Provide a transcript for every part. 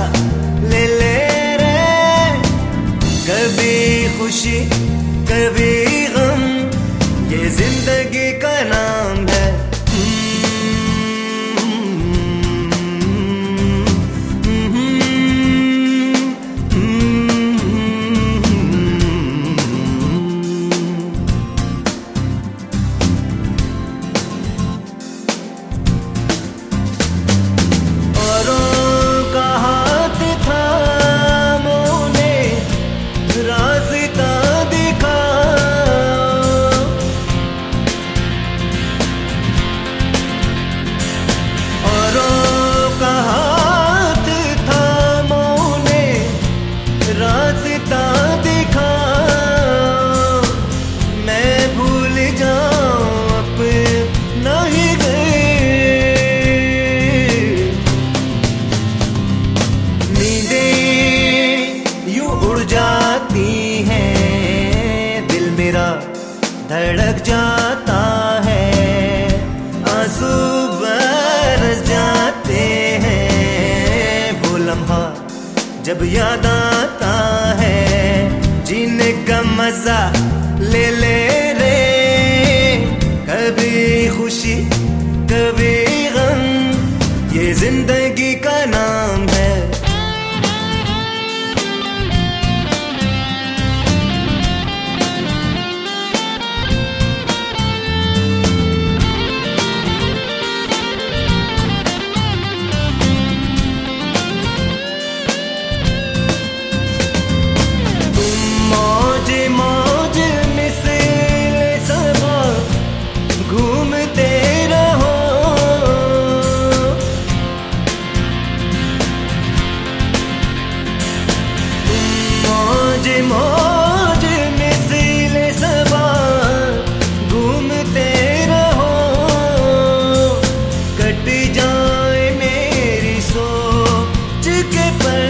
ले ले रे। कभी खुशी कभी गम, ये जिंदगी का नाम है। धड़क जाता है, आंसू बरस जाते हैं। वो लम्हा जब याद आता है, जीने का मजा ले ले रे। कभी खुशी कभी गम, ये जिंदगी का नाम है। मौज मिसिले सबा घूमते रहो, कट जाए मेरी सोच के पल।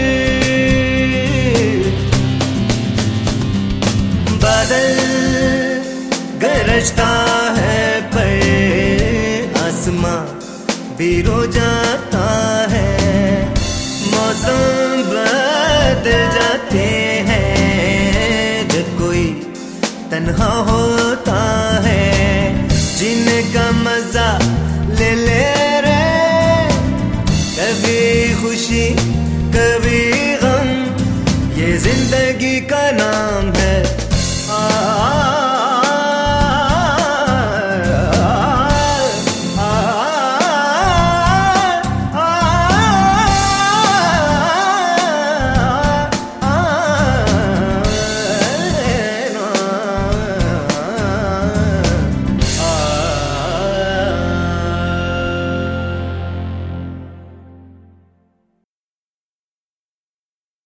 बादल गरजता है पर आसमां भी रो जाता है। मौसम बदल जाते हैं जब कोई तन्हा होता है। जीने का मजा ले ले रे। कभी खुशी कभी गम, ये जिंदगी का नाम